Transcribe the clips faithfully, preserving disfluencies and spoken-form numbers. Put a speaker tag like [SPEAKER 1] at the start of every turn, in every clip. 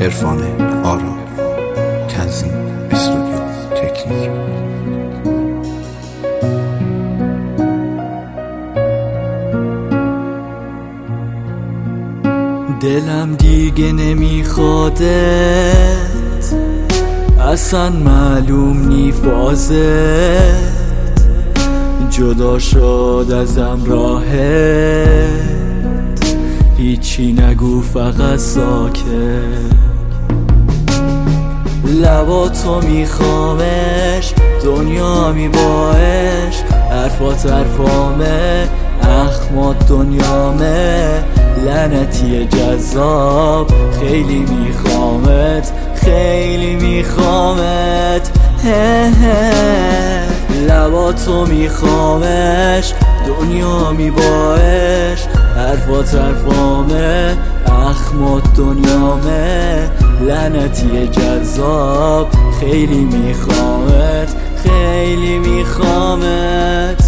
[SPEAKER 1] عرفان آرا، تنظیم استودیو تکنیک.
[SPEAKER 2] دلم دیگه نمیخوادت، اصلا معلوم نی فازت، جدا شد ازم راهت، هیچی نگو فقط ساکت. لباتو میخوامش، دنیا میباش، حرفات حرفامه، اخمات دنیامه، لعنتی جذاب، خیلی میخوامت، خیلی میخوامت. هه هه لباتو میخوامش، دنیا میباش، حرفات حرفامه، اخمات دنیامه، لعنتی جذاب، خیلی میخوامت، خیلی میخوامت.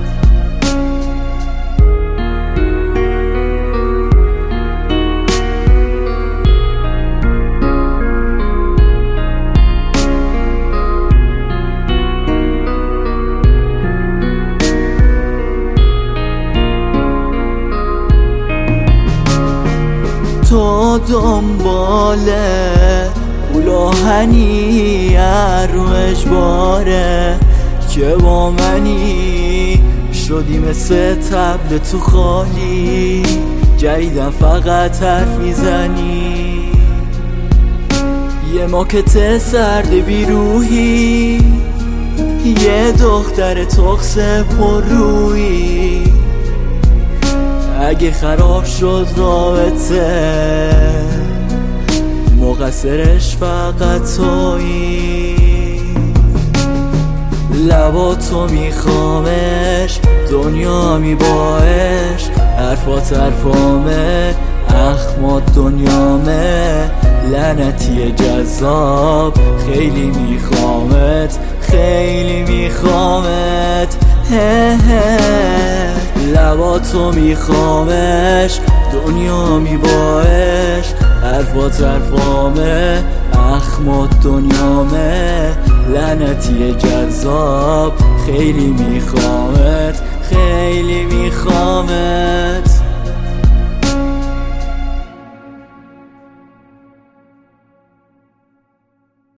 [SPEAKER 2] تو دنباله پول آهنی رو اجباره که با منی شدی مثل طبل تو خالی، جدیدم فقط حرف میزنی، یه ماکت سرد بیروحی، یه دختر تخس پر روی. اگه خراب شد رابطه، مقصرش فقط تویی. لباتو میخوامش، دنیا میباش، حرفات حرفامه، اخمات دنیامه، لعنتی جذاب، خیلی میخوامت، خیلی میخوامت. هه هه لباتو میخوامش، دنیا میباش، حرفات حرفامه، اخمات دنیامه، لعنتی جذاب، خیلی میخوامت، خیلی میخوامت.